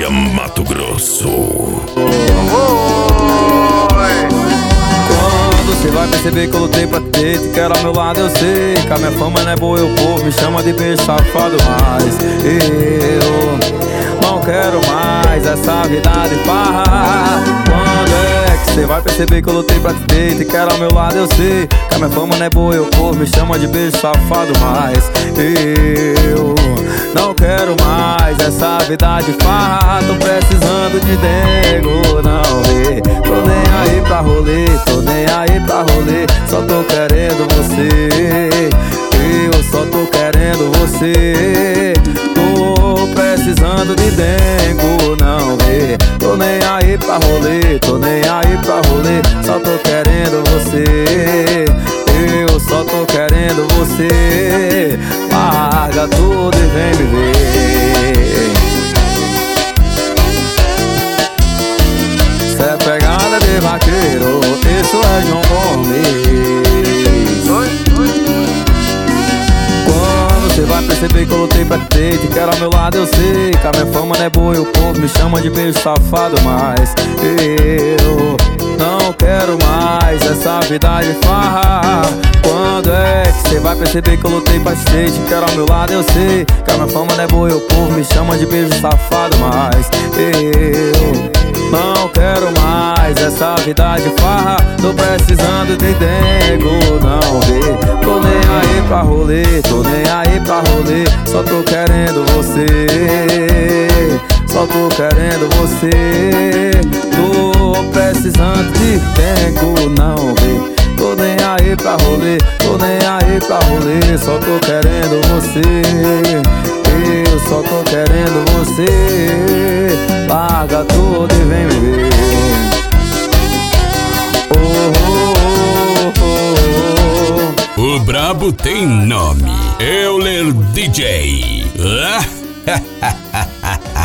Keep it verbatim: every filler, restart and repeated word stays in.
Mídia Mato Grosso. Quando você vai perceber que eu lutei pra ter, te quero ao meu lado, eu sei que a minha fama não é boa, o povo me chama de beijo safado, mas eu não quero mais essa vida de farra. Quando é que você vai perceber que eu lutei pra te ter, te quero ao meu lado, eu sei que a minha fama não é boa, o povo me chama de beijo safado, mas eu não quero mais essa vida de farra. Tô precisando de dengo, não vê. Tô nem aí pra rolê, tô nem aí pra rolê. Só tô querendo você, eu só tô querendo você. Tô precisando de dengo, não vê. Tô nem aí pra rolê, tô nem aí pra rolê. Só tô querendo você, eu só tô querendo você. Larga tudo e vem me ver. Cê é pegada de vaqueiro, isso é João Gomes. Quando cê vai perceber que eu lutei pra ter, te quero ao meu lado, eu sei que a minha fama não é boa e o povo me chama de beijo safado, mas eu não quero mais essa vida de farra. Quando é que cê vai perceber que eu lutei pra ser, te quero ao meu lado, eu sei que a minha fama não é boa e o povo me chama de beijo safado, mas eu não quero mais essa vida de farra. Tô precisando de dengo, não vê. Tô nem aí pra rolê, tô nem aí pra rolê. Só tô querendo você, só tô querendo você. Tô precisando de dengo, não vê. Tô nem aí pra rolê, tô nem aí pra rolê. Só tô querendo você, eu só tô querendo você. Larga tudo e vem me ver. Oh, oh, oh, oh. O brabo tem nome, Euler D J.